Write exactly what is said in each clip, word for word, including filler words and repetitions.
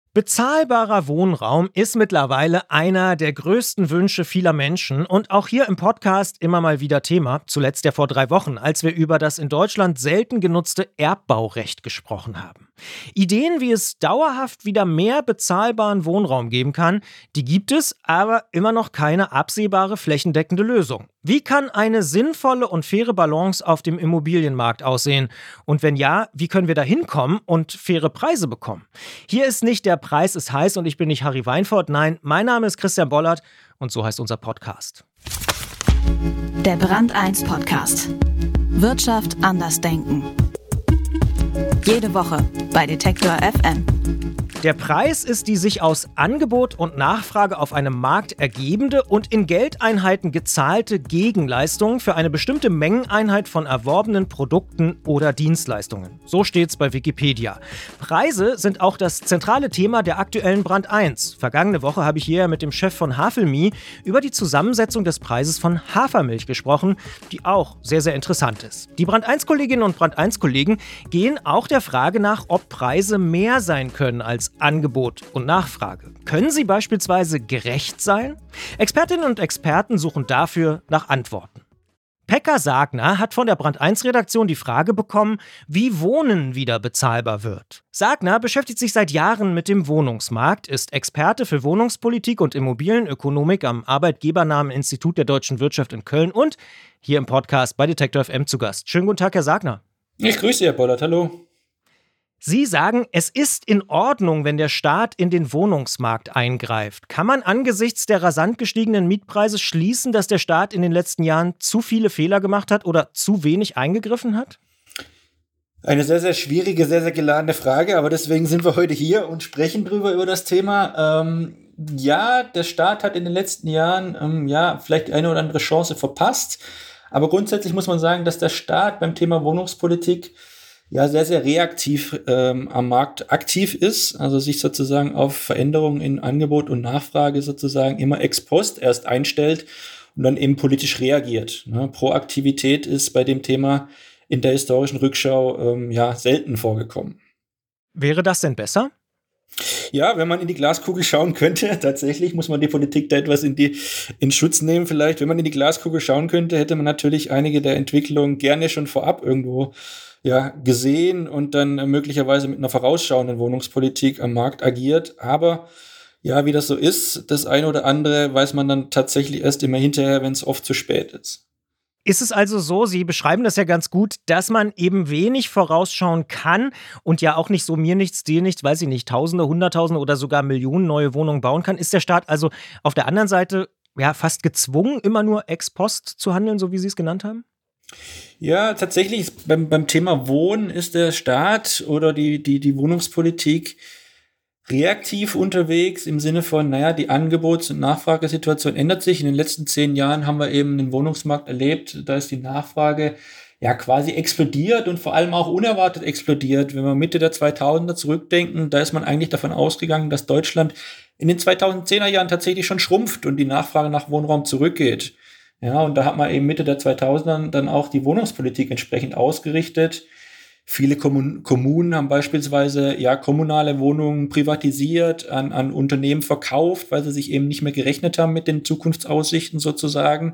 Bezahlbarer Wohnraum ist mittlerweile einer der größten Wünsche vieler Menschen und auch hier im Podcast immer mal wieder Thema, zuletzt ja vor drei Wochen, als wir über das in Deutschland selten genutzte Erbbaurecht gesprochen haben. Ideen, wie es dauerhaft wieder mehr bezahlbaren Wohnraum geben kann, die gibt es, aber immer noch keine absehbare flächendeckende Lösung. Wie kann eine sinnvolle und faire Balance auf dem Immobilienmarkt aussehen? Und wenn ja, wie können wir da hinkommen und faire Preise bekommen? Hier ist nicht der Preis ist heiß und ich bin nicht Harry Weinfurt. Nein, mein Name ist Christian Bollert und so heißt unser Podcast. Der Brand eins Podcast. Wirtschaft anders denken. Jede Woche bei Detektor F M. Der Preis ist die sich aus Angebot und Nachfrage auf einem Markt ergebende und in Geldeinheiten gezahlte Gegenleistung für eine bestimmte Mengeneinheit von erworbenen Produkten oder Dienstleistungen. So steht's bei Wikipedia. Preise sind auch das zentrale Thema der aktuellen Brand eins. Vergangene Woche habe ich hier mit dem Chef von Havelmi über die Zusammensetzung des Preises von Hafermilch gesprochen, die auch sehr, sehr interessant ist. Die Brand eins Kolleginnen und Brand eins Kollegen gehen auch der Frage nach, ob Preise mehr sein können als Angebot und Nachfrage. Können sie beispielsweise gerecht sein? Expertinnen und Experten suchen dafür nach Antworten. Pekka Sagner hat von der Brand eins Redaktion die Frage bekommen, wie Wohnen wieder bezahlbar wird. Sagner beschäftigt sich seit Jahren mit dem Wohnungsmarkt, ist Experte für Wohnungspolitik und Immobilienökonomik am arbeitgebernahen Institut der deutschen Wirtschaft in Köln und hier im Podcast bei Detektor F M zu Gast. Schönen guten Tag, Herr Sagner. Ich grüße Sie, Herr Bollert. Hallo. Sie sagen, es ist in Ordnung, wenn der Staat in den Wohnungsmarkt eingreift. Kann man angesichts der rasant gestiegenen Mietpreise schließen, dass der Staat in den letzten Jahren zu viele Fehler gemacht hat oder zu wenig eingegriffen hat? Eine sehr, sehr schwierige, sehr, sehr geladene Frage, aber deswegen sind wir heute hier und sprechen drüber über das Thema. Ähm, ja, der Staat hat in den letzten Jahren ähm, ja vielleicht die eine oder andere Chance verpasst, aber grundsätzlich muss man sagen, dass der Staat beim Thema Wohnungspolitik ja sehr, sehr reaktiv ähm, am Markt aktiv ist, also sich sozusagen auf Veränderungen in Angebot und Nachfrage sozusagen immer ex post erst einstellt und dann eben politisch reagiert. Ne? Proaktivität ist bei dem Thema in der historischen Rückschau ähm, ja selten vorgekommen. Wäre das denn besser? Ja, wenn man in die Glaskugel schauen könnte, tatsächlich muss man die Politik da etwas in die in Schutz nehmen vielleicht. Wenn man in die Glaskugel schauen könnte, hätte man natürlich einige der Entwicklungen gerne schon vorab irgendwo ja gesehen und dann äh, möglicherweise mit einer vorausschauenden Wohnungspolitik am Markt agiert. Aber ja, wie das so ist, das eine oder andere weiß man dann tatsächlich erst immer hinterher, wenn es oft zu spät ist. Ist es also so, Sie beschreiben das ja ganz gut, dass man eben wenig vorausschauen kann und ja auch nicht so mir nichts, dir nichts, weiß ich nicht, Tausende, Hunderttausende oder sogar Millionen neue Wohnungen bauen kann? Ist der Staat also auf der anderen Seite ja fast gezwungen, immer nur ex post zu handeln, so wie Sie es genannt haben? Ja, tatsächlich ist beim, beim Thema Wohnen ist der Staat oder die, die, die Wohnungspolitik reaktiv unterwegs im Sinne von, naja, die Angebots- und Nachfragesituation ändert sich. In den letzten zehn Jahren haben wir eben den Wohnungsmarkt erlebt, da ist die Nachfrage ja quasi explodiert und vor allem auch unerwartet explodiert. Wenn wir Mitte der zweitausender zurückdenken, da ist man eigentlich davon ausgegangen, dass Deutschland in den zweitausendzehner Jahren tatsächlich schon schrumpft und die Nachfrage nach Wohnraum zurückgeht. Ja, und da hat man eben Mitte der zweitausender dann auch die Wohnungspolitik entsprechend ausgerichtet. Viele Kommun- Kommunen haben beispielsweise ja kommunale Wohnungen privatisiert, an, an Unternehmen verkauft, weil sie sich eben nicht mehr gerechnet haben mit den Zukunftsaussichten sozusagen.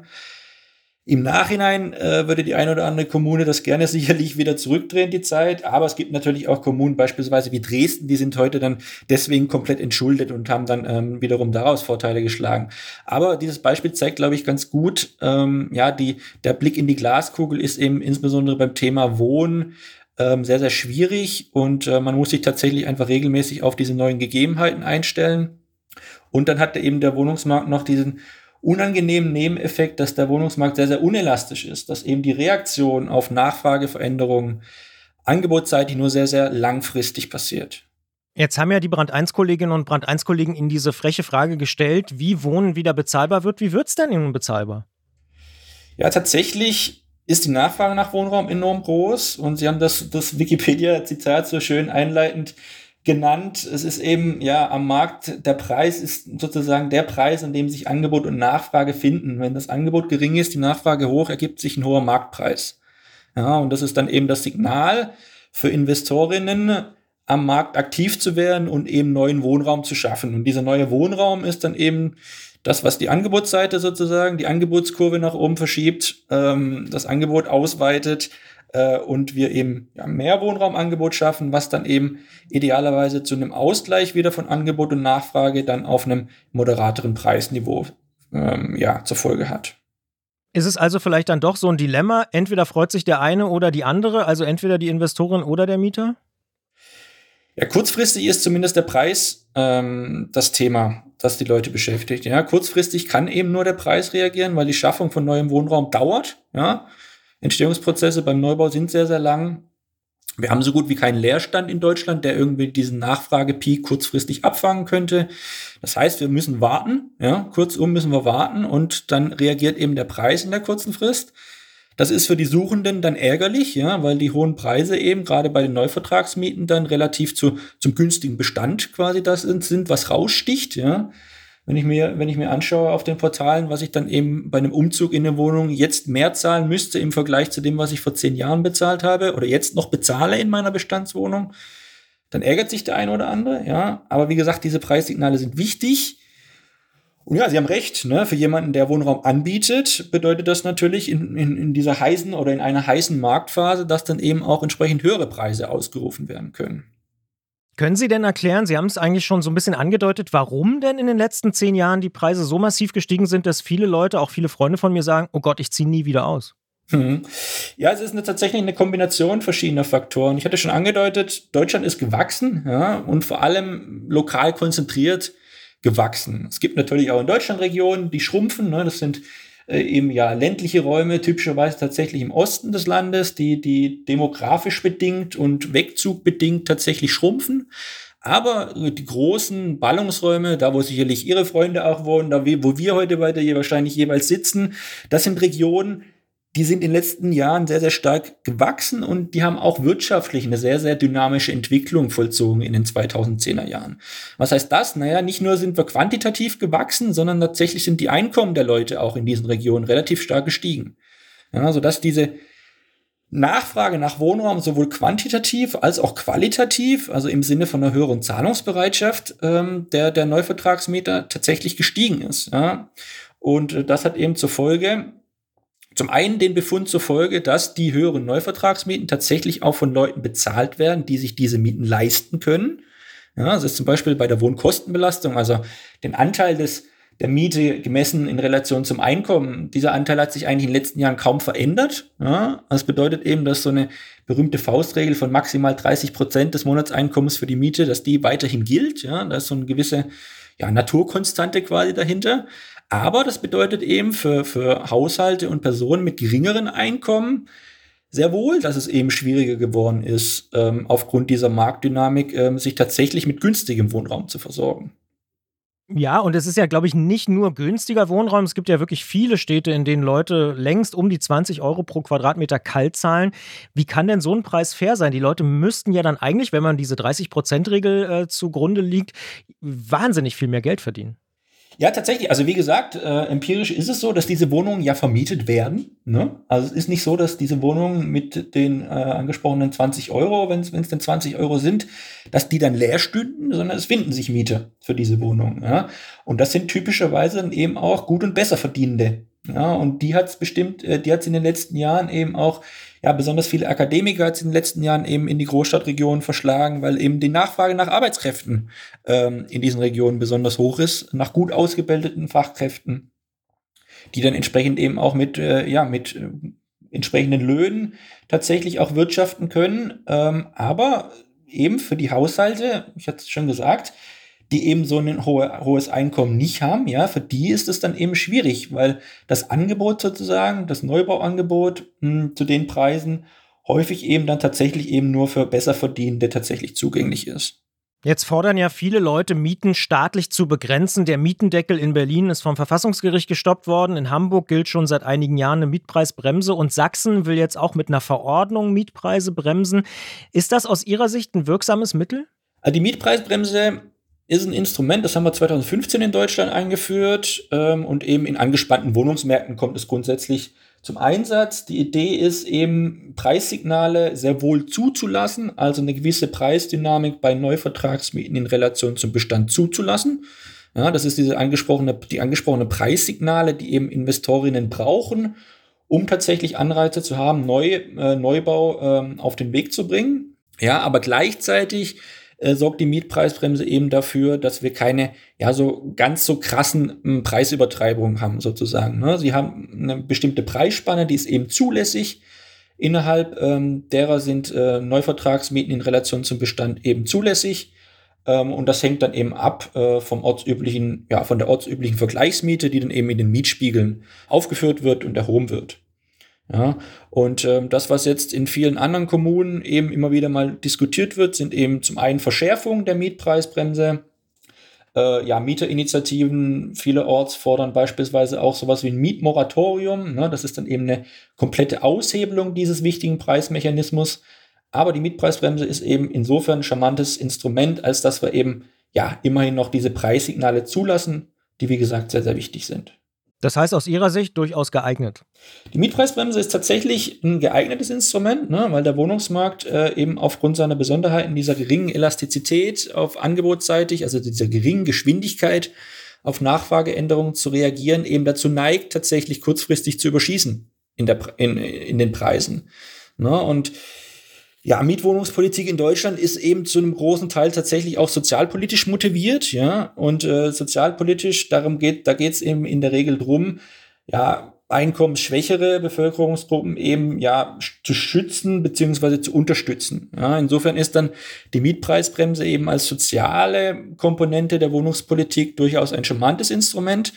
Im Nachhinein äh, würde die eine oder andere Kommune das gerne sicherlich wieder zurückdrehen, die Zeit. Aber es gibt natürlich auch Kommunen, beispielsweise wie Dresden, die sind heute dann deswegen komplett entschuldet und haben dann ähm, wiederum daraus Vorteile geschlagen. Aber dieses Beispiel zeigt, glaube ich, ganz gut, ähm, ja, die, der Blick in die Glaskugel ist eben insbesondere beim Thema Wohnen ähm, sehr, sehr schwierig. Und äh, man muss sich tatsächlich einfach regelmäßig auf diese neuen Gegebenheiten einstellen. Und dann hat eben der Wohnungsmarkt noch diesen unangenehmen Nebeneffekt, dass der Wohnungsmarkt sehr, sehr unelastisch ist, dass eben die Reaktion auf Nachfrageveränderungen angebotsseitig nur sehr, sehr langfristig passiert. Jetzt haben ja die Brand eins Kolleginnen und Brand eins Kollegen Ihnen diese freche Frage gestellt, wie Wohnen wieder bezahlbar wird. Wie wird es denn nun bezahlbar? Ja, tatsächlich ist die Nachfrage nach Wohnraum enorm groß und Sie haben das, das Wikipedia-Zitat so schön einleitend genannt. Es ist eben, ja, am Markt, der Preis ist sozusagen der Preis, an dem sich Angebot und Nachfrage finden. Wenn das Angebot gering ist, die Nachfrage hoch, ergibt sich ein hoher Marktpreis. Ja, und das ist dann eben das Signal für Investorinnen, am Markt aktiv zu werden und eben neuen Wohnraum zu schaffen. Und dieser neue Wohnraum ist dann eben das, was die Angebotsseite sozusagen, die Angebotskurve nach oben verschiebt, ähm, das Angebot ausweitet äh, und wir eben ja, mehr Wohnraumangebot schaffen, was dann eben idealerweise zu einem Ausgleich wieder von Angebot und Nachfrage dann auf einem moderateren Preisniveau ähm, ja, zur Folge hat. Ist es also vielleicht dann doch so ein Dilemma? Entweder freut sich der eine oder die andere, also entweder die Investorin oder der Mieter? Ja, kurzfristig ist zumindest der Preis ähm, das Thema, das die Leute beschäftigt. Ja, kurzfristig kann eben nur der Preis reagieren, weil die Schaffung von neuem Wohnraum dauert. Ja, Entstehungsprozesse beim Neubau sind sehr, sehr lang. Wir haben so gut wie keinen Leerstand in Deutschland, der irgendwie diesen Nachfragepeak kurzfristig abfangen könnte. Das heißt, wir müssen warten. Ja, kurzum müssen wir warten und dann reagiert eben der Preis in der kurzen Frist. Das ist für die Suchenden dann ärgerlich, ja, weil die hohen Preise eben gerade bei den Neuvertragsmieten dann relativ zu, zum günstigen Bestand quasi das sind, was raussticht, ja. Wenn ich mir, wenn ich mir anschaue auf den Portalen, was ich dann eben bei einem Umzug in eine Wohnung jetzt mehr zahlen müsste im Vergleich zu dem, was ich vor zehn Jahren bezahlt habe oder jetzt noch bezahle in meiner Bestandswohnung, dann ärgert sich der eine oder andere, ja. Aber wie gesagt, diese Preissignale sind wichtig. Und ja, Sie haben recht, ne? Für jemanden, der Wohnraum anbietet, bedeutet das natürlich in, in, in dieser heißen oder in einer heißen Marktphase, dass dann eben auch entsprechend höhere Preise ausgerufen werden können. Können Sie denn erklären, Sie haben es eigentlich schon so ein bisschen angedeutet, warum denn in den letzten zehn Jahren die Preise so massiv gestiegen sind, dass viele Leute, auch viele Freunde von mir sagen, oh Gott, ich ziehe nie wieder aus? Hm. Ja, es ist eine, tatsächlich eine Kombination verschiedener Faktoren. Ich hatte schon angedeutet, Deutschland ist gewachsen, ja, und vor allem lokal konzentriert gewachsen. Es gibt natürlich auch in Deutschland Regionen, die schrumpfen, ne? Das sind äh, eben ja ländliche Räume, typischerweise tatsächlich im Osten des Landes, die, die demografisch bedingt und wegzugbedingt tatsächlich schrumpfen. Aber die großen Ballungsräume, da wo sicherlich Ihre Freunde auch wohnen, da wo wir heute weiter hier wahrscheinlich jeweils sitzen, das sind Regionen, die sind in den letzten Jahren sehr, sehr stark gewachsen und die haben auch wirtschaftlich eine sehr, sehr dynamische Entwicklung vollzogen in den zweitausendzehner Jahren. Was heißt das? Naja, nicht nur sind wir quantitativ gewachsen, sondern tatsächlich sind die Einkommen der Leute auch in diesen Regionen relativ stark gestiegen. Ja, sodass diese Nachfrage nach Wohnraum sowohl quantitativ als auch qualitativ, also im Sinne von einer höheren Zahlungsbereitschaft ähm, der, der Neuvertragsmieter tatsächlich gestiegen ist. Ja. Und äh, das hat eben zur Folge, zum einen den Befund zur Folge, dass die höheren Neuvertragsmieten tatsächlich auch von Leuten bezahlt werden, die sich diese Mieten leisten können. Ja, das ist zum Beispiel bei der Wohnkostenbelastung, also den Anteil des, der Miete gemessen in Relation zum Einkommen. Dieser Anteil hat sich eigentlich in den letzten Jahren kaum verändert. Ja, das bedeutet eben, dass so eine berühmte Faustregel von maximal dreißig Prozent des Monatseinkommens für die Miete, dass die weiterhin gilt. Ja, da ist so eine gewisse ja, Naturkonstante quasi dahinter. Aber das bedeutet eben für, für Haushalte und Personen mit geringeren Einkommen sehr wohl, dass es eben schwieriger geworden ist, ähm, aufgrund dieser Marktdynamik ähm, sich tatsächlich mit günstigem Wohnraum zu versorgen. Ja, und es ist ja, glaube ich, nicht nur günstiger Wohnraum. Es gibt ja wirklich viele Städte, in denen Leute längst um die zwanzig Euro pro Quadratmeter kalt zahlen. Wie kann denn so ein Preis fair sein? Die Leute müssten ja dann eigentlich, wenn man diese dreißig Prozent Regel äh, zugrunde liegt, wahnsinnig viel mehr Geld verdienen. Ja, tatsächlich. Also wie gesagt, äh, empirisch ist es so, dass diese Wohnungen ja vermietet werden. Ne? Also es ist nicht so, dass diese Wohnungen mit den äh, angesprochenen zwanzig Euro, wenn es denn zwanzig Euro sind, dass die dann leer stünden, sondern es finden sich Mieter für diese Wohnungen. Ja? Und das sind typischerweise dann eben auch gut und besser Verdienende. Ja? Und die hat es bestimmt, äh, die hat es in den letzten Jahren eben auch, ja, besonders viele Akademiker hat es in den letzten Jahren eben in die Großstadtregionen verschlagen, weil eben die Nachfrage nach Arbeitskräften ähm, in diesen Regionen besonders hoch ist, nach gut ausgebildeten Fachkräften, die dann entsprechend eben auch mit, äh, ja, mit äh, entsprechenden Löhnen tatsächlich auch wirtschaften können. Ähm, aber eben für die Haushalte, ich hatte es schon gesagt, die eben so ein hohe, hohes Einkommen nicht haben, ja, für die ist es dann eben schwierig, weil das Angebot sozusagen, das Neubauangebot mh, zu den Preisen häufig eben dann tatsächlich eben nur für Besserverdienende tatsächlich zugänglich ist. Jetzt fordern ja viele Leute, Mieten staatlich zu begrenzen. Der Mietendeckel in Berlin ist vom Verfassungsgericht gestoppt worden. In Hamburg gilt schon seit einigen Jahren eine Mietpreisbremse und Sachsen will jetzt auch mit einer Verordnung Mietpreise bremsen. Ist das aus Ihrer Sicht ein wirksames Mittel? Also die Mietpreisbremse ist ein Instrument, das haben wir zweitausendfünfzehn in Deutschland eingeführt ähm, und eben in angespannten Wohnungsmärkten kommt es grundsätzlich zum Einsatz. Die Idee ist eben, Preissignale sehr wohl zuzulassen, also eine gewisse Preisdynamik bei Neuvertragsmieten in Relation zum Bestand zuzulassen. Ja, das ist diese angesprochene, die angesprochene Preissignale, die eben Investorinnen brauchen, um tatsächlich Anreize zu haben, Neu, äh, Neubau äh, auf den Weg zu bringen. Ja, aber gleichzeitig äh, sorgt die Mietpreisbremse eben dafür, dass wir keine ja so ganz so krassen äh, Preisübertreibungen haben sozusagen. Ne? Sie haben eine bestimmte Preisspanne, die ist eben zulässig. Innerhalb ähm, derer sind äh, Neuvertragsmieten in Relation zum Bestand eben zulässig. Ähm, und das hängt dann eben ab äh, vom ortsüblichen, ja, von der ortsüblichen Vergleichsmiete, die dann eben in den Mietspiegeln aufgeführt wird und erhoben wird. Ja, und ähm, das, was jetzt in vielen anderen Kommunen eben immer wieder mal diskutiert wird, sind eben zum einen Verschärfungen der Mietpreisbremse. Äh, ja, Mieterinitiativen vielerorts fordern beispielsweise auch sowas wie ein Mietmoratorium. Ne? Das ist dann eben eine komplette Aushebelung dieses wichtigen Preismechanismus. Aber die Mietpreisbremse ist eben insofern ein charmantes Instrument, als dass wir eben ja immerhin noch diese Preissignale zulassen, die wie gesagt sehr, sehr wichtig sind. Das heißt aus Ihrer Sicht durchaus geeignet? Die Mietpreisbremse ist tatsächlich ein geeignetes Instrument, ne, weil der Wohnungsmarkt äh, eben aufgrund seiner Besonderheiten, dieser geringen Elastizität auf angebotsseitig, also dieser geringen Geschwindigkeit auf Nachfrageänderungen zu reagieren, eben dazu neigt, tatsächlich kurzfristig zu überschießen in, der, in, in den Preisen. Ne, und ja, Mietwohnungspolitik in Deutschland ist eben zu einem großen Teil tatsächlich auch sozialpolitisch motiviert, ja, und äh, sozialpolitisch, darum geht, da geht es eben in der Regel drum, ja, einkommensschwächere Bevölkerungsgruppen eben, ja, zu schützen beziehungsweise zu unterstützen. Ja, insofern ist dann die Mietpreisbremse eben als soziale Komponente der Wohnungspolitik durchaus ein charmantes Instrument.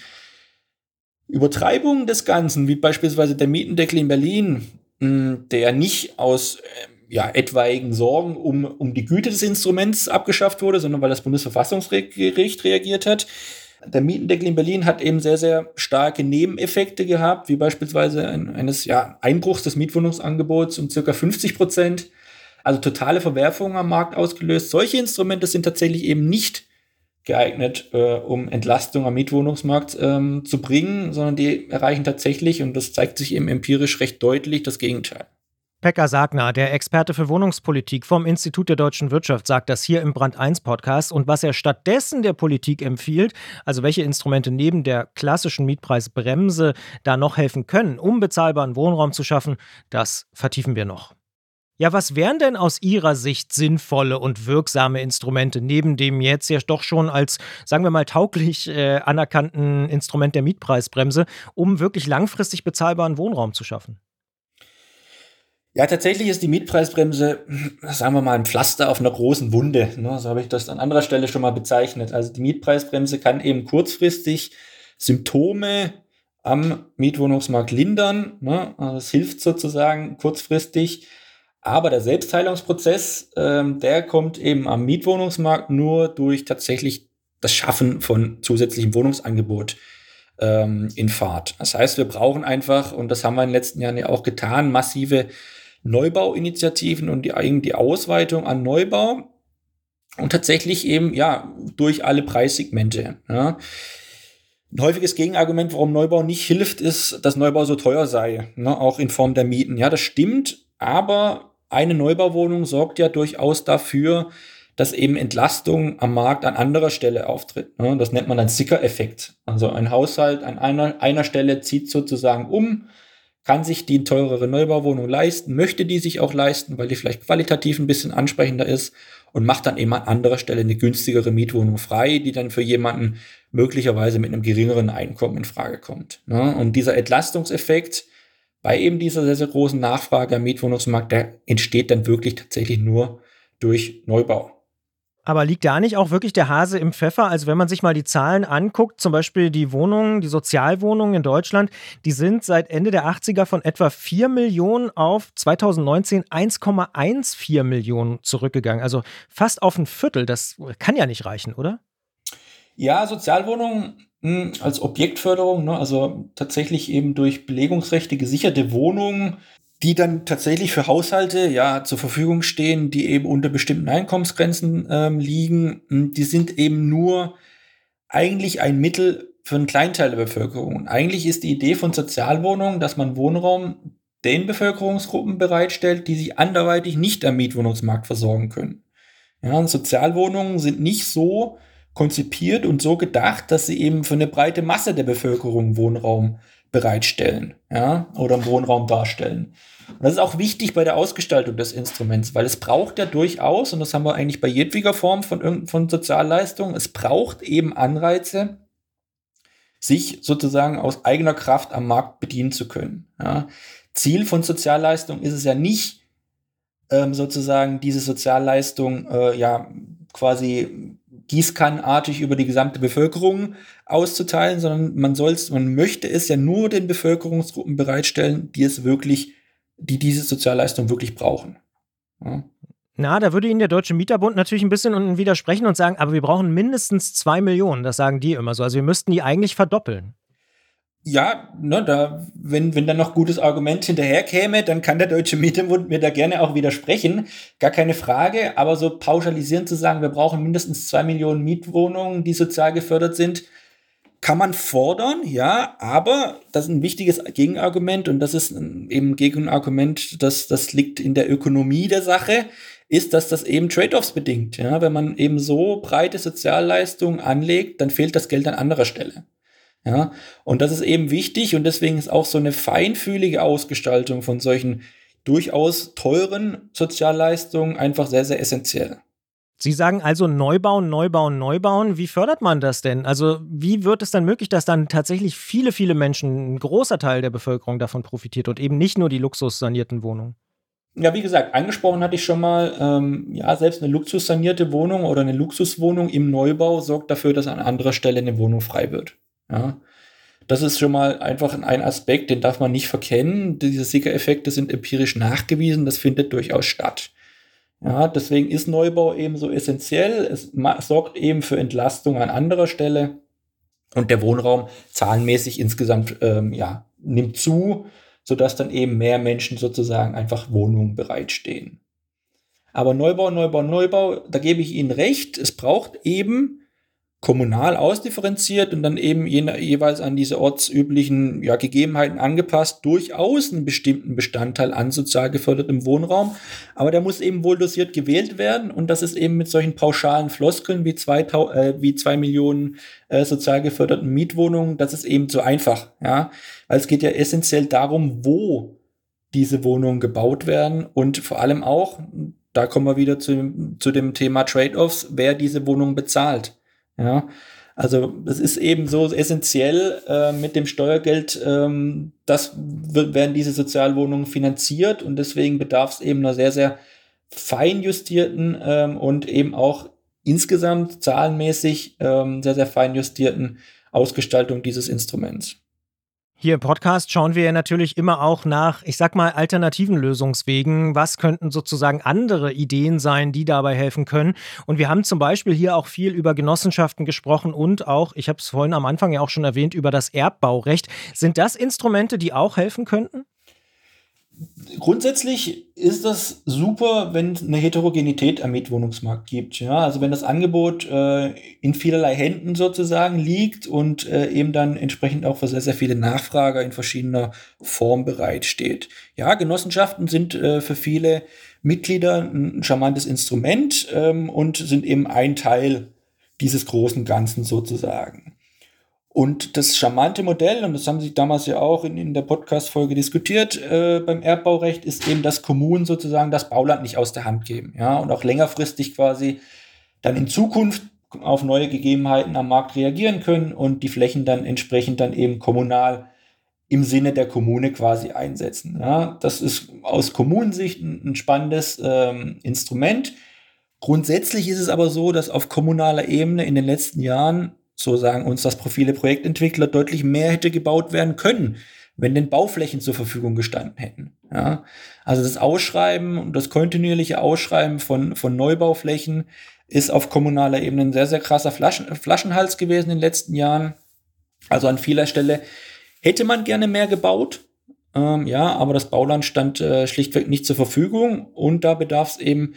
Übertreibungen des Ganzen, wie beispielsweise der Mietendeckel in Berlin, mh, der nicht aus äh, ja, etwaigen Sorgen um, um die Güte des Instruments abgeschafft wurde, sondern weil das Bundesverfassungsgericht reagiert hat. Der Mietendeckel in Berlin hat eben sehr, sehr starke Nebeneffekte gehabt, wie beispielsweise ein, eines ja, Einbruchs des Mietwohnungsangebots um circa fünfzig Prozent. Also totale Verwerfungen am Markt ausgelöst. Solche Instrumente sind tatsächlich eben nicht geeignet, äh, um Entlastung am Mietwohnungsmarkt ähm, zu bringen, sondern die erreichen tatsächlich, und das zeigt sich eben empirisch recht deutlich, das Gegenteil. Pekka Sagner, der Experte für Wohnungspolitik vom Institut der Deutschen Wirtschaft, sagt das hier im Brand eins Podcast. Und was er stattdessen der Politik empfiehlt, also welche Instrumente neben der klassischen Mietpreisbremse da noch helfen können, um bezahlbaren Wohnraum zu schaffen, das vertiefen wir noch. Ja, was wären denn aus Ihrer Sicht sinnvolle und wirksame Instrumente neben dem jetzt ja doch schon als, sagen wir mal, tauglich äh, anerkannten Instrument der Mietpreisbremse, um wirklich langfristig bezahlbaren Wohnraum zu schaffen? Ja, tatsächlich ist die Mietpreisbremse, sagen wir mal, ein Pflaster auf einer großen Wunde. Ne? So habe ich das an anderer Stelle schon mal bezeichnet. Also die Mietpreisbremse kann eben kurzfristig Symptome am Mietwohnungsmarkt lindern. Ne? Also es hilft sozusagen kurzfristig. Aber der Selbstheilungsprozess, ähm, der kommt eben am Mietwohnungsmarkt nur durch tatsächlich das Schaffen von zusätzlichem Wohnungsangebot ähm, in Fahrt. Das heißt, wir brauchen einfach, und das haben wir in den letzten Jahren ja auch getan, massive Neubauinitiativen und die, die Ausweitung an Neubau und tatsächlich eben, ja, durch alle Preissegmente. Ja. Ein häufiges Gegenargument, warum Neubau nicht hilft, ist, dass Neubau so teuer sei, ne, auch in Form der Mieten. Ja, das stimmt, aber eine Neubauwohnung sorgt ja durchaus dafür, dass eben Entlastung am Markt an anderer Stelle auftritt. Ne. Das nennt man dann Sicker-Effekt. Also ein Haushalt an einer, einer Stelle zieht sozusagen um, kann sich die teurere Neubauwohnung leisten, möchte die sich auch leisten, weil die vielleicht qualitativ ein bisschen ansprechender ist und macht dann eben an anderer Stelle eine günstigere Mietwohnung frei, die dann für jemanden möglicherweise mit einem geringeren Einkommen in Frage kommt. Ne? Und dieser Entlastungseffekt bei eben dieser sehr, sehr großen Nachfrage am Mietwohnungsmarkt, der entsteht dann wirklich tatsächlich nur durch Neubau. Aber liegt da nicht auch wirklich der Hase im Pfeffer? Also wenn man sich mal die Zahlen anguckt, zum Beispiel die Wohnungen, die Sozialwohnungen in Deutschland, die sind seit Ende der achtziger von etwa vier Millionen auf zweitausendneunzehn eins Komma vierzehn Millionen zurückgegangen. Also fast auf ein Viertel. Das kann ja nicht reichen, oder? Ja, Sozialwohnungen mh, als Objektförderung, ne, also tatsächlich eben durch Belegungsrechte gesicherte Wohnungen, die dann tatsächlich für Haushalte ja zur Verfügung stehen, die eben unter bestimmten Einkommensgrenzen ähm, liegen. Die sind eben nur eigentlich ein Mittel für einen Kleinteil der Bevölkerung. Und eigentlich ist die Idee von Sozialwohnungen, dass man Wohnraum den Bevölkerungsgruppen bereitstellt, die sich anderweitig nicht am Mietwohnungsmarkt versorgen können. Ja, und Sozialwohnungen sind nicht so konzipiert und so gedacht, dass sie eben für eine breite Masse der Bevölkerung Wohnraum bereitstellen, ja, oder Wohnraum darstellen. Und das ist auch wichtig bei der Ausgestaltung des Instruments, weil es braucht ja durchaus, und das haben wir eigentlich bei jedweder Form von, von Sozialleistung, es braucht eben Anreize, sich sozusagen aus eigener Kraft am Markt bedienen zu können. Ja. Ziel von Sozialleistung ist es ja nicht, ähm, sozusagen diese Sozialleistung äh, ja quasi gießkannenartig über die gesamte Bevölkerung auszuteilen, sondern man soll's, man möchte es ja nur den Bevölkerungsgruppen bereitstellen, die es wirklich, die diese Sozialleistung wirklich brauchen. Ja. Na, da würde Ihnen der Deutsche Mieterbund natürlich ein bisschen widersprechen und sagen, aber wir brauchen mindestens zwei Millionen, das sagen die immer so. Also wir müssten die eigentlich verdoppeln. Ja, ne, da, wenn, wenn da noch gutes Argument hinterher käme, dann kann der Deutsche Mieterbund mir da gerne auch widersprechen. Gar keine Frage, aber so pauschalisierend zu sagen, wir brauchen mindestens zwei Millionen Mietwohnungen, die sozial gefördert sind, kann man fordern, ja, aber das ist ein wichtiges Gegenargument und das ist eben ein Gegenargument, das, das liegt in der Ökonomie der Sache, ist, dass das eben Trade-offs bedingt. Ja? Wenn man eben so breite Sozialleistungen anlegt, dann fehlt das Geld an anderer Stelle. Ja, und das ist eben wichtig und deswegen ist auch so eine feinfühlige Ausgestaltung von solchen durchaus teuren Sozialleistungen einfach sehr, sehr essentiell. Sie sagen also Neubauen, Neubauen, Neubauen. Wie fördert man das denn? Also wie wird es dann möglich, dass dann tatsächlich viele, viele Menschen, ein großer Teil der Bevölkerung davon profitiert und eben nicht nur die luxussanierten Wohnungen? Ja, wie gesagt, angesprochen hatte ich schon mal, ähm, ja, selbst eine luxussanierte Wohnung oder eine Luxuswohnung im Neubau sorgt dafür, dass an anderer Stelle eine Wohnung frei wird. Ja, das ist schon mal einfach ein Aspekt, den darf man nicht verkennen. Diese Sicker-Effekte sind empirisch nachgewiesen, das findet durchaus statt. Ja, deswegen ist Neubau eben so essentiell. Es sorgt eben für Entlastung an anderer Stelle und der Wohnraum zahlenmäßig insgesamt ähm, ja, nimmt zu, sodass dann eben mehr Menschen sozusagen einfach Wohnungen bereitstehen. Aber Neubau, Neubau, Neubau, da gebe ich Ihnen recht, es braucht eben kommunal ausdifferenziert und dann eben je, jeweils an diese ortsüblichen ja, Gegebenheiten angepasst, durchaus einen bestimmten Bestandteil an sozial gefördertem Wohnraum. Aber der muss eben wohl dosiert gewählt werden und das ist eben mit solchen pauschalen Floskeln wie zwei, äh, wie zwei Millionen äh, sozial geförderten Mietwohnungen, das ist eben zu einfach. Ja? Weil es geht ja essentiell darum, wo diese Wohnungen gebaut werden und vor allem auch, da kommen wir wieder zu, zu dem Thema Trade-offs, wer diese Wohnungen bezahlt. Ja, also es ist eben so essentiell äh, mit dem Steuergeld, ähm, das wird, werden diese Sozialwohnungen finanziert und deswegen bedarf es eben einer sehr, sehr fein justierten ähm, und eben auch insgesamt zahlenmäßig ähm, sehr, sehr fein justierten Ausgestaltung dieses Instruments. Hier im Podcast schauen wir ja natürlich immer auch nach, ich sag mal, alternativen Lösungswegen. Was könnten sozusagen andere Ideen sein, die dabei helfen können? Und wir haben zum Beispiel hier auch viel über Genossenschaften gesprochen und auch, ich habe es vorhin am Anfang ja auch schon erwähnt, über das Erbbaurecht. Sind das Instrumente, die auch helfen könnten? Grundsätzlich ist das super, wenn es eine Heterogenität am Mietwohnungsmarkt gibt. Ja? Also wenn das Angebot äh, in vielerlei Händen sozusagen liegt und äh, eben dann entsprechend auch für sehr, sehr viele Nachfrager in verschiedener Form bereitsteht. Ja, Genossenschaften sind äh, für viele Mitglieder ein charmantes Instrument ähm, und sind eben ein Teil dieses großen Ganzen sozusagen. Und das charmante Modell, und das haben Sie damals ja auch in, in der Podcast-Folge diskutiert, äh, beim Erbbaurecht, ist eben, dass Kommunen sozusagen das Bauland nicht aus der Hand geben. Ja, und auch längerfristig quasi dann in Zukunft auf neue Gegebenheiten am Markt reagieren können und die Flächen dann entsprechend dann eben kommunal im Sinne der Kommune quasi einsetzen. Ja, das ist aus Kommunensicht ein, ein spannendes ähm, Instrument. Grundsätzlich ist es aber so, dass auf kommunaler Ebene in den letzten Jahren, so sagen uns das Profile Projektentwickler, deutlich mehr hätte gebaut werden können, wenn denn Bauflächen zur Verfügung gestanden hätten. Ja, also das Ausschreiben und das kontinuierliche Ausschreiben von, von Neubauflächen ist auf kommunaler Ebene ein sehr, sehr krasser Flaschen, Flaschenhals gewesen in den letzten Jahren. Also an vieler Stelle hätte man gerne mehr gebaut, ähm, ja, aber das Bauland stand äh, schlichtweg nicht zur Verfügung und da bedarf es eben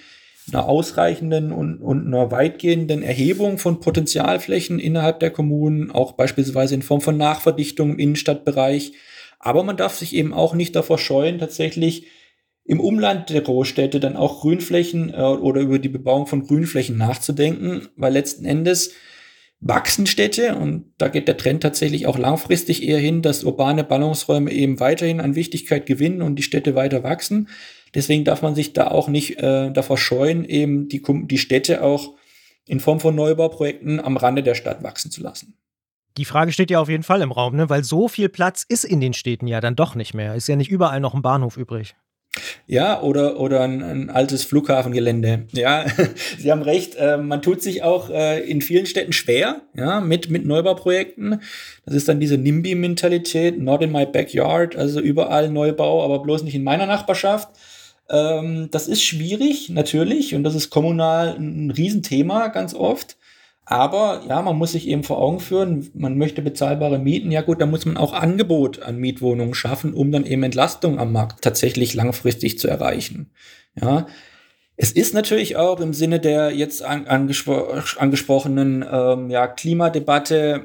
einer ausreichenden und, und einer weitgehenden Erhebung von Potenzialflächen innerhalb der Kommunen, auch beispielsweise in Form von Nachverdichtung im Innenstadtbereich. Aber man darf sich eben auch nicht davor scheuen, tatsächlich im Umland der Großstädte dann auch Grünflächen äh, oder über die Bebauung von Grünflächen nachzudenken, weil letzten Endes wachsen Städte und da geht der Trend tatsächlich auch langfristig eher hin, dass urbane Ballungsräume eben weiterhin an Wichtigkeit gewinnen und die Städte weiter wachsen. Deswegen darf man sich da auch nicht äh, davor scheuen, eben die, die Städte auch in Form von Neubauprojekten am Rande der Stadt wachsen zu lassen. Die Frage steht ja auf jeden Fall im Raum, ne? Weil so viel Platz ist in den Städten ja dann doch nicht mehr. Ist ja nicht überall noch ein Bahnhof übrig. Ja, oder, oder ein, ein altes Flughafengelände. Ja, Sie haben recht, äh, man tut sich auch äh, in vielen Städten schwer, ja, mit, mit Neubauprojekten. Das ist dann diese NIMBY-Mentalität, not in my backyard, also überall Neubau, aber bloß nicht in meiner Nachbarschaft. Ähm, das ist schwierig, natürlich, und das ist kommunal ein Riesenthema ganz oft. Aber ja, man muss sich eben vor Augen führen, man möchte bezahlbare Mieten. Ja gut, da muss man auch Angebot an Mietwohnungen schaffen, um dann eben Entlastung am Markt tatsächlich langfristig zu erreichen. Ja, es ist natürlich auch im Sinne der jetzt an, angespro- angesprochenen ähm, ja, Klimadebatte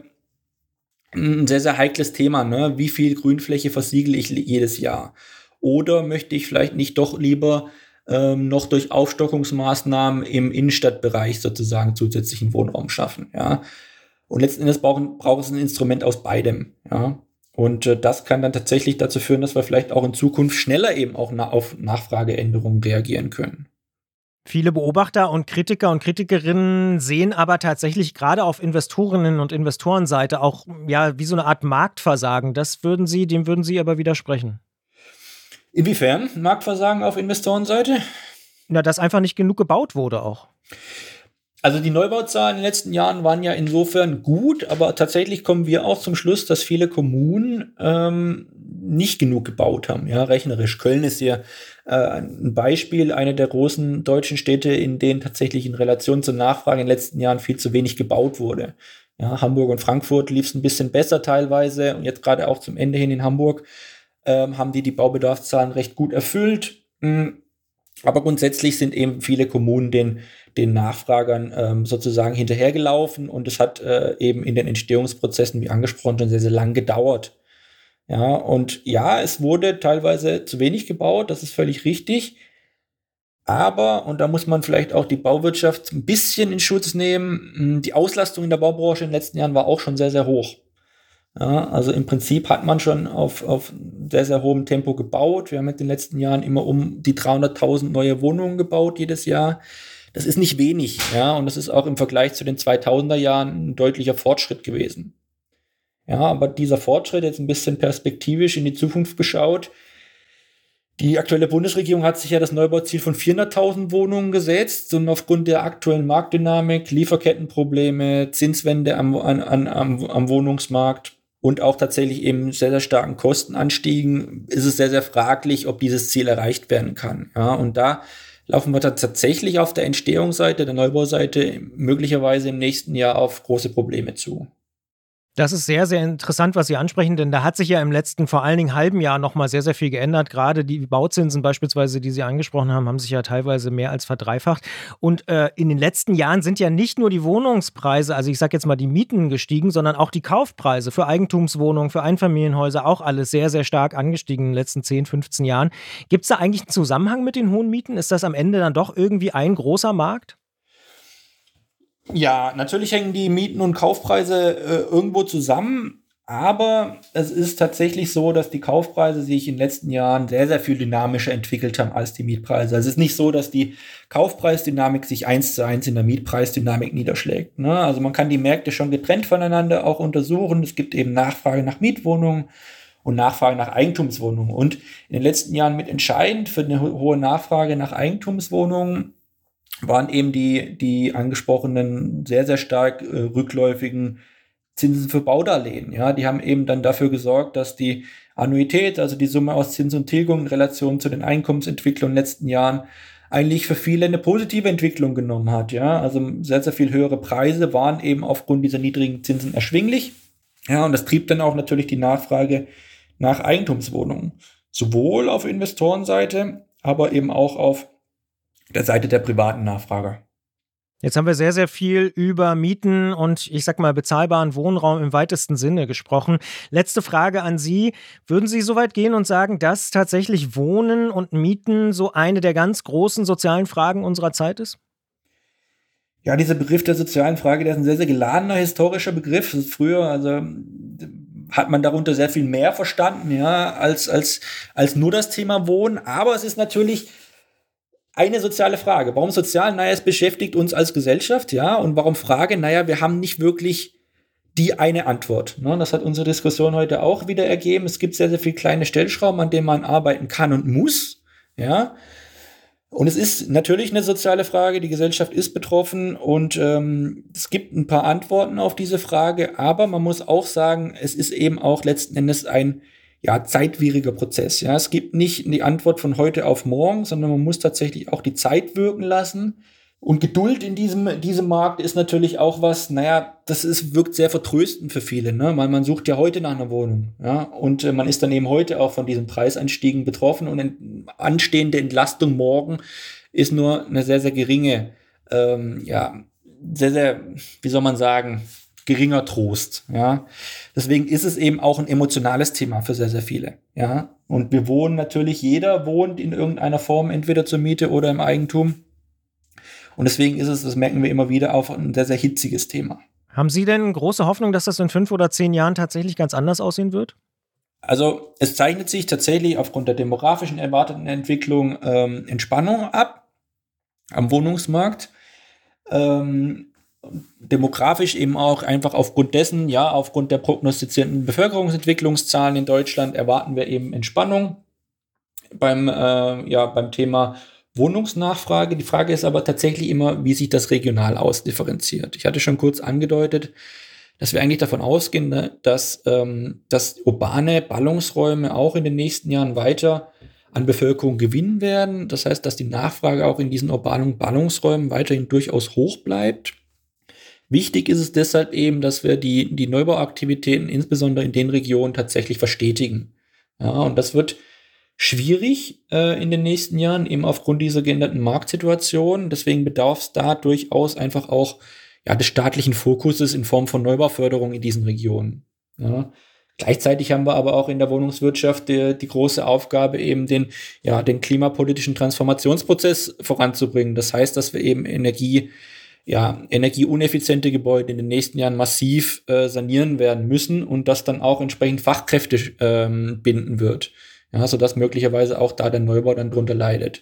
ein sehr, sehr heikles Thema. Ne? Wie viel Grünfläche versiegel ich jedes Jahr? Oder möchte ich vielleicht nicht doch lieber Ähm, noch durch Aufstockungsmaßnahmen im Innenstadtbereich sozusagen zusätzlichen Wohnraum schaffen, ja. Und letzten Endes brauchen, braucht es ein Instrument aus beidem, ja. Und äh, das kann dann tatsächlich dazu führen, dass wir vielleicht auch in Zukunft schneller eben auch na- auf Nachfrageänderungen reagieren können. Viele Beobachter und Kritiker und Kritikerinnen sehen aber tatsächlich gerade auf Investorinnen- und Investorenseite auch ja wie so eine Art Marktversagen. Das würden Sie, dem würden Sie aber widersprechen. Inwiefern Marktversagen auf Investorenseite? Na, dass einfach nicht genug gebaut wurde auch. Also die Neubauzahlen in den letzten Jahren waren ja insofern gut, aber tatsächlich kommen wir auch zum Schluss, dass viele Kommunen ähm, nicht genug gebaut haben, ja, rechnerisch. Köln ist hier äh, ein Beispiel, eine der großen deutschen Städte, in denen tatsächlich in Relation zur Nachfrage in den letzten Jahren viel zu wenig gebaut wurde. Ja, Hamburg und Frankfurt lief es ein bisschen besser teilweise und jetzt gerade auch zum Ende hin in Hamburg ähm, haben die die Baubedarfszahlen recht gut erfüllt. Mhm. Aber grundsätzlich sind eben viele Kommunen den, den Nachfragern ähm, sozusagen hinterhergelaufen und es hat äh, eben in den Entstehungsprozessen, wie angesprochen, schon sehr, sehr lang gedauert. Ja, und ja, es wurde teilweise zu wenig gebaut, das ist völlig richtig. Aber, und da muss man vielleicht auch die Bauwirtschaft ein bisschen in Schutz nehmen, die Auslastung in der Baubranche in den letzten Jahren war auch schon sehr, sehr hoch. Ja, also im Prinzip hat man schon auf, auf sehr, sehr hohem Tempo gebaut. Wir haben in den letzten Jahren immer um die dreihunderttausend neue Wohnungen gebaut jedes Jahr. Das ist nicht wenig, ja, und das ist auch im Vergleich zu den zweitausender Jahren ein deutlicher Fortschritt gewesen. Ja, aber dieser Fortschritt, jetzt ein bisschen perspektivisch in die Zukunft geschaut, die aktuelle Bundesregierung hat sich ja das Neubauziel von vierhunderttausend Wohnungen gesetzt und aufgrund der aktuellen Marktdynamik, Lieferkettenprobleme, Zinswende am, an, am, am Wohnungsmarkt und auch tatsächlich eben sehr, sehr starken Kostenanstiegen ist es sehr, sehr fraglich, ob dieses Ziel erreicht werden kann. Ja, und da laufen wir tatsächlich auf der Entstehungsseite, der Neubauseite möglicherweise im nächsten Jahr auf große Probleme zu. Das ist sehr, sehr interessant, was Sie ansprechen, denn da hat sich ja im letzten, vor allen Dingen halben Jahr nochmal sehr, sehr viel geändert. Gerade die Bauzinsen beispielsweise, die Sie angesprochen haben, haben sich ja teilweise mehr als verdreifacht. Und äh, in den letzten Jahren sind ja nicht nur die Wohnungspreise, also ich sage jetzt mal die Mieten gestiegen, sondern auch die Kaufpreise für Eigentumswohnungen, für Einfamilienhäuser, auch alles sehr, sehr stark angestiegen in den letzten zehn, fünfzehn Jahren. Gibt es da eigentlich einen Zusammenhang mit den hohen Mieten? Ist das am Ende dann doch irgendwie ein großer Markt? Ja, natürlich hängen die Mieten und Kaufpreise äh, irgendwo zusammen, aber es ist tatsächlich so, dass die Kaufpreise sich in den letzten Jahren sehr, sehr viel dynamischer entwickelt haben als die Mietpreise. Also es ist nicht so, dass die Kaufpreisdynamik sich eins zu eins in der Mietpreisdynamik niederschlägt, ne? Also man kann die Märkte schon getrennt voneinander auch untersuchen. Es gibt eben Nachfrage nach Mietwohnungen und Nachfrage nach Eigentumswohnungen. Und in den letzten Jahren mit entscheidend für eine ho- hohe Nachfrage nach Eigentumswohnungen waren eben die, die angesprochenen sehr, sehr stark äh, rückläufigen Zinsen für Baudarlehen. Ja, die haben eben dann dafür gesorgt, dass die Annuität, also die Summe aus Zins und Tilgung in Relation zu den Einkommensentwicklungen in den letzten Jahren, eigentlich für viele eine positive Entwicklung genommen hat. Ja, also sehr, sehr viel höhere Preise waren eben aufgrund dieser niedrigen Zinsen erschwinglich. Ja, und das trieb dann auch natürlich die Nachfrage nach Eigentumswohnungen. Sowohl auf Investorenseite, aber eben auch auf der Seite der privaten Nachfrager. Jetzt haben wir sehr, sehr viel über Mieten und ich sag mal bezahlbaren Wohnraum im weitesten Sinne gesprochen. Letzte Frage an Sie. Würden Sie so weit gehen und sagen, dass tatsächlich Wohnen und Mieten so eine der ganz großen sozialen Fragen unserer Zeit ist? Ja, dieser Begriff der sozialen Frage, der ist ein sehr, sehr geladener historischer Begriff. Früher, also hat man darunter sehr viel mehr verstanden, ja, als, als, als nur das Thema Wohnen. Aber es ist natürlich eine soziale Frage. Warum sozial? Naja, es beschäftigt uns als Gesellschaft, ja. Und warum Frage? Naja, wir haben nicht wirklich die eine Antwort. Ne? Das hat unsere Diskussion heute auch wieder ergeben. Es gibt sehr, sehr viele kleine Stellschrauben, an denen man arbeiten kann und muss, ja. Und es ist natürlich eine soziale Frage. Die Gesellschaft ist betroffen und ähm, es gibt ein paar Antworten auf diese Frage. Aber man muss auch sagen, es ist eben auch letzten Endes ein ja, zeitwieriger Prozess. Ja, es gibt nicht die Antwort von heute auf morgen, sondern man muss tatsächlich auch die Zeit wirken lassen. Und Geduld in diesem, diesem Markt ist natürlich auch was, naja, das ist, wirkt sehr vertröstend für viele, ne? Weil man sucht ja heute nach einer Wohnung, ja, und äh, man ist dann eben heute auch von diesen Preisanstiegen betroffen und in, anstehende Entlastung morgen ist nur eine sehr, sehr geringe, ähm, ja, sehr, sehr, wie soll man sagen, geringer Trost, ja. Deswegen ist es eben auch ein emotionales Thema für sehr, sehr viele, ja. Und wir wohnen natürlich, jeder wohnt in irgendeiner Form, entweder zur Miete oder im Eigentum. Und deswegen ist es, das merken wir immer wieder, auch ein sehr, sehr hitziges Thema. Haben Sie denn große Hoffnung, dass das in fünf oder zehn Jahren tatsächlich ganz anders aussehen wird? Also es zeichnet sich tatsächlich aufgrund der demografischen erwarteten Entwicklung ähm, Entspannung ab am Wohnungsmarkt. Ähm, demografisch eben auch einfach aufgrund dessen, ja, aufgrund der prognostizierten Bevölkerungsentwicklungszahlen in Deutschland erwarten wir eben Entspannung beim, äh, ja, beim Thema Wohnungsnachfrage. Die Frage ist aber tatsächlich immer, wie sich das regional ausdifferenziert. Ich hatte schon kurz angedeutet, dass wir eigentlich davon ausgehen, ne, dass, ähm, dass urbane Ballungsräume auch in den nächsten Jahren weiter an Bevölkerung gewinnen werden. Das heißt, dass die Nachfrage auch in diesen urbanen Ballungsräumen weiterhin durchaus hoch bleibt. Wichtig ist es deshalb eben, dass wir die, die Neubauaktivitäten insbesondere in den Regionen tatsächlich verstetigen. Ja, und das wird schwierig äh, in den nächsten Jahren, eben aufgrund dieser geänderten Marktsituation. Deswegen bedarf es da durchaus einfach auch ja, des staatlichen Fokuses in Form von Neubauförderung in diesen Regionen. Ja. Gleichzeitig haben wir aber auch in der Wohnungswirtschaft die, die große Aufgabe, eben den, ja, den klimapolitischen Transformationsprozess voranzubringen. Das heißt, dass wir eben Energie, ja, energieuneffiziente Gebäude in den nächsten Jahren massiv äh, sanieren werden müssen und das dann auch entsprechend Fachkräfte ähm, binden wird. Ja, sodass möglicherweise auch da der Neubau dann drunter leidet.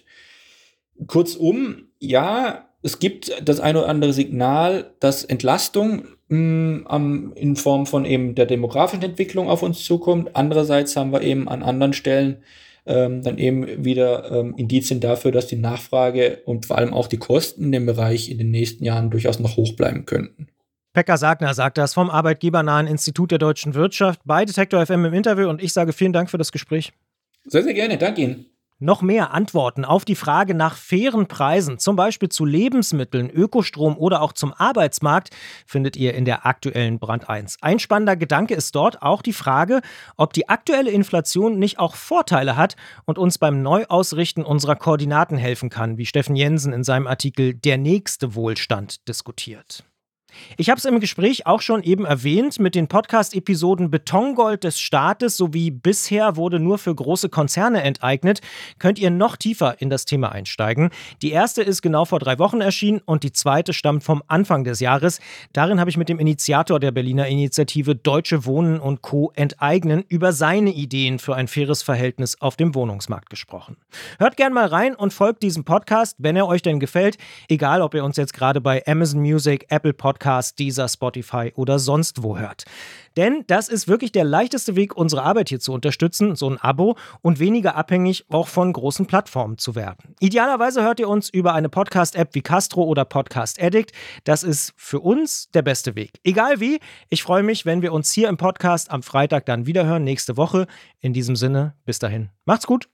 Kurzum, ja, es gibt das ein oder andere Signal, dass Entlastung mh, in Form von eben der demografischen Entwicklung auf uns zukommt. Andererseits haben wir eben an anderen Stellen ähm, dann eben wieder ähm, Indizien dafür, dass die Nachfrage und vor allem auch die Kosten in dem Bereich in den nächsten Jahren durchaus noch hoch bleiben könnten. Pekka Sagner sagt das vom arbeitgebernahen Institut der deutschen Wirtschaft bei Detektor F M im Interview und ich sage vielen Dank für das Gespräch. Sehr, sehr gerne. Danke Ihnen. Noch mehr Antworten auf die Frage nach fairen Preisen, zum Beispiel zu Lebensmitteln, Ökostrom oder auch zum Arbeitsmarkt, findet ihr in der aktuellen Brand eins. Ein spannender Gedanke ist dort auch die Frage, ob die aktuelle Inflation nicht auch Vorteile hat und uns beim Neuausrichten unserer Koordinaten helfen kann, wie Steffen Jensen in seinem Artikel Der nächste Wohlstand diskutiert. Ich habe es im Gespräch auch schon eben erwähnt, mit den Podcast-Episoden Betongold des Staates sowie Bisher wurde nur für große Konzerne enteignet, könnt ihr noch tiefer in das Thema einsteigen. Die erste ist genau vor drei Wochen erschienen und die zweite stammt vom Anfang des Jahres. Darin habe ich mit dem Initiator der Berliner Initiative Deutsche Wohnen und Co. enteignen über seine Ideen für ein faires Verhältnis auf dem Wohnungsmarkt gesprochen. Hört gern mal rein und folgt diesem Podcast, wenn er euch denn gefällt, egal ob ihr uns jetzt gerade bei Amazon Music, Apple Podcasts, Deezer, Spotify oder sonst wo hört. Denn das ist wirklich der leichteste Weg, unsere Arbeit hier zu unterstützen, so ein Abo, und weniger abhängig auch von großen Plattformen zu werden. Idealerweise hört ihr uns über eine Podcast-App wie Castro oder Podcast Addict. Das ist für uns der beste Weg. Egal wie, ich freue mich, wenn wir uns hier im Podcast am Freitag dann wiederhören, nächste Woche. In diesem Sinne, bis dahin. Macht's gut.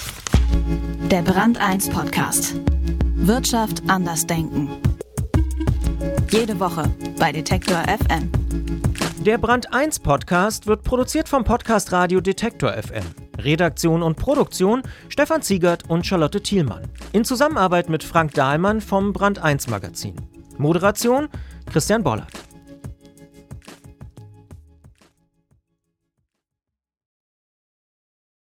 Der Brand eins Podcast. Wirtschaft anders denken. Jede Woche bei Detektor F M. Der Brand eins Podcast wird produziert vom Podcast Radio Detektor F M. Redaktion und Produktion Stefan Ziegert und Charlotte Thielmann. In Zusammenarbeit mit Frank Dahlmann vom Brand eins Magazin. Moderation Christian Bollert.